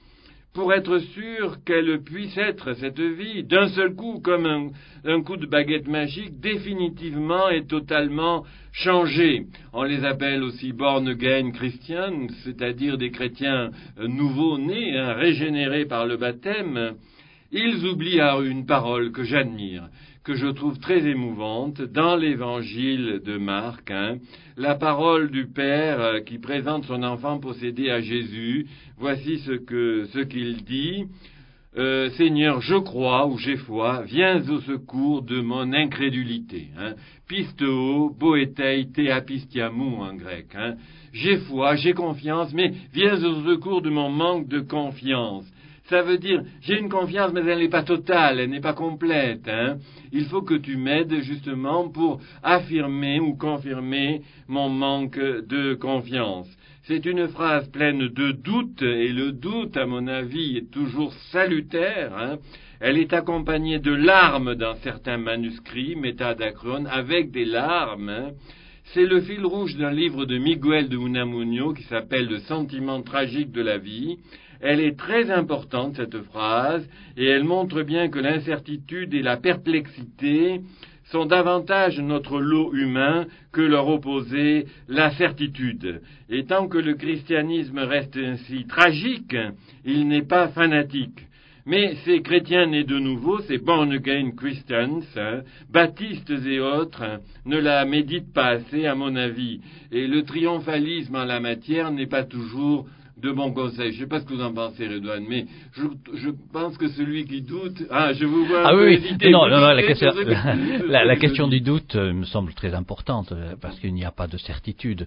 pour être sûr qu'elle puisse être, cette vie, d'un seul coup, comme un, un coup de baguette magique, définitivement et totalement changée? On les appelle aussi born-again Christians, c'est-à-dire des chrétiens nouveaux-nés, hein, régénérés par le baptême. Ils oublient une parole que j'admire, que je trouve très émouvante, dans l'évangile de Marc, hein, la parole du Père qui présente son enfant possédé à Jésus. Voici ce que ce qu'il dit. Euh, Seigneur, je crois ou j'ai foi, viens au secours de mon incrédulité. Hein. Pisteo, boetei, te apistiamou en grec. Hein. J'ai foi, j'ai confiance, mais viens au secours de mon manque de confiance. Ça veut dire, j'ai une confiance, mais elle n'est pas totale, elle n'est pas complète. Hein. Il faut que tu m'aides justement pour affirmer ou confirmer mon manque de confiance. C'est une phrase pleine de doute, et le doute, à mon avis, est toujours salutaire. Hein. Elle est accompagnée de larmes dans certains manuscrits, métadachrone, avec des larmes. Hein. C'est le fil rouge d'un livre de Miguel de Unamuno qui s'appelle « Le sentiment tragique de la vie ». Elle est très importante, cette phrase, et elle montre bien que l'incertitude et la perplexité sont davantage notre lot humain que leur opposé, la certitude. Et tant que le christianisme reste ainsi tragique, il n'est pas fanatique. Mais ces chrétiens nés de nouveau, ces born-again Christians, hein, baptistes et autres, hein, ne la méditent pas assez, à mon avis. Et le triomphalisme en la matière n'est pas toujours de bon conseil. Je ne sais pas ce que vous en pensez, Redouane, mais je, je pense que celui qui doute... Ah, je vous vois un ah, peu oui, hésiter. Non, non, non, la question, que... la, la, la question du doute euh, me semble très importante, euh, parce qu'il n'y a pas de certitude.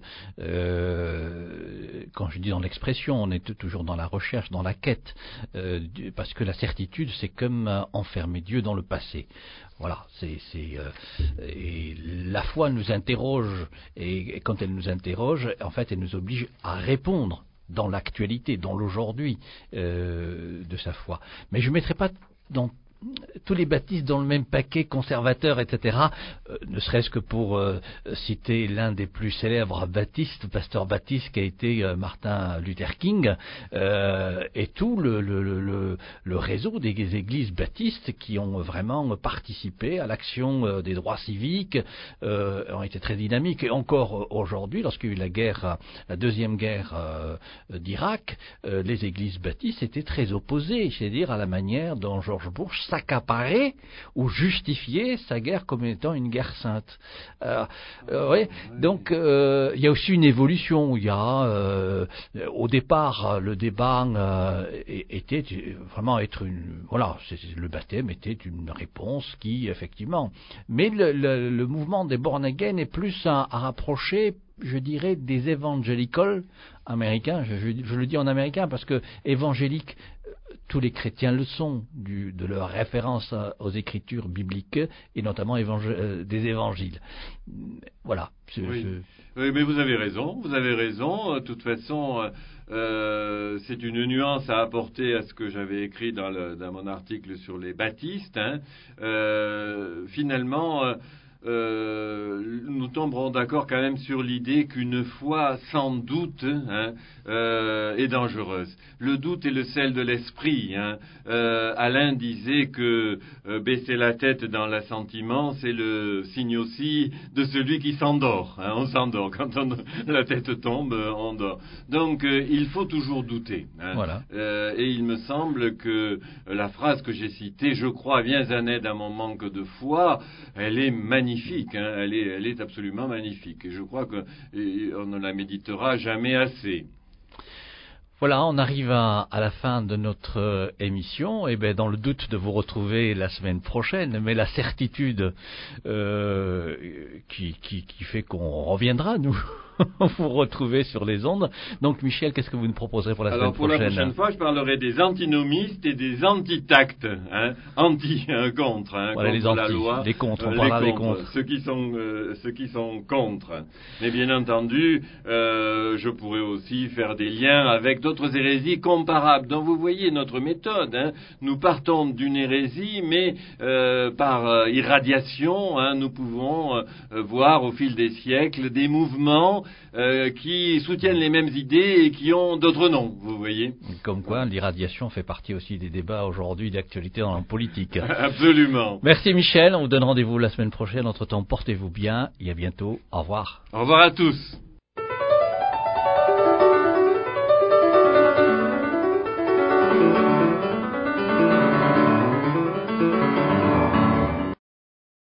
Euh, quand je dis dans l'expression, on est toujours dans la recherche, dans la quête, euh, du, parce que la certitude, c'est comme euh, enfermer Dieu dans le passé. Voilà, c'est, c'est euh, et la foi nous interroge, et, et quand elle nous interroge, en fait, elle nous oblige à répondre dans l'actualité, dans l'aujourd'hui euh, de sa foi. Mais je ne mettrai pas dans tous les baptistes dans le même paquet, conservateurs, et cetera, euh, ne serait-ce que pour euh, citer l'un des plus célèbres baptistes, pasteur baptiste, qui a été euh, Martin Luther King, euh, et tout le, le, le, le réseau des églises baptistes qui ont vraiment participé à l'action euh, des droits civiques, euh, ont été très dynamiques. Et encore aujourd'hui, lorsqu'il y a eu la guerre, la deuxième guerre euh, d'Irak, euh, les églises baptistes étaient très opposées, c'est-à-dire à la manière dont George Bush s'accaparer ou justifier sa guerre comme étant une guerre sainte. Euh, euh, ouais. Donc euh, il y a aussi une évolution. Il y a euh, au départ le débat euh, était vraiment être une voilà, c'est, le baptême était une réponse qui effectivement. Mais le, le, le mouvement des born again est plus à, à rapprocher, je dirais, des évangélicals américains. Je, je, je le dis en américain parce que évangélique, tous les chrétiens le sont, du, de leur référence aux écritures bibliques et notamment évangé, euh, des évangiles. Voilà. Je, oui. Je... oui, mais vous avez raison, vous avez raison. De toute façon, euh, c'est une nuance à apporter à ce que j'avais écrit dans, le, dans mon article sur les baptistes. Hein. Euh, finalement, euh, euh, nous tomberons d'accord quand même sur l'idée qu'une foi sans doute hein, euh, est dangereuse. Le doute est le sel de l'esprit. Hein. Euh, Alain disait que euh, baisser la tête dans l'assentiment, c'est le signe aussi de celui qui s'endort. Hein. On s'endort. Quand on, la tête tombe, on dort. Donc, euh, il faut toujours douter. Hein. Voilà. Euh, et il me semble que la phrase que j'ai citée, je crois, viens en aide à mon manque de foi, elle est magnifique. Hein. Elle est, elle est absolument magnifique. Et je crois qu'on ne la méditera jamais assez. Voilà, on arrive à, à la fin de notre euh, émission, et ben dans le doute de vous retrouver la semaine prochaine, mais la certitude euh, qui, qui, qui fait qu'on reviendra, nous, vous retrouver sur les ondes. Donc Michel, qu'est-ce que vous nous proposerez pour la Alors, semaine pour prochaine? Alors pour la prochaine fois, je parlerai des antinomistes et des antitactes, hein, anti, hein, contre, hein, voilà, contre les anti, la loi. les contre, on euh, parlera les des contre, contre. Ceux qui sont, euh, ceux qui sont contre. Mais bien entendu, euh, je pourrais aussi faire des liens avec d'autres hérésies comparables. Donc vous voyez notre méthode. Hein, nous partons d'une hérésie, mais euh, par euh, irradiation, hein, nous pouvons euh, voir au fil des siècles des mouvements Euh, qui soutiennent les mêmes idées et qui ont d'autres noms, vous voyez. Comme quoi, l'irradiation fait partie aussi des débats aujourd'hui d'actualité dans la politique. Absolument. Merci Michel, on vous donne rendez-vous la semaine prochaine. Entre-temps, portez-vous bien et à bientôt. Au revoir. Au revoir à tous.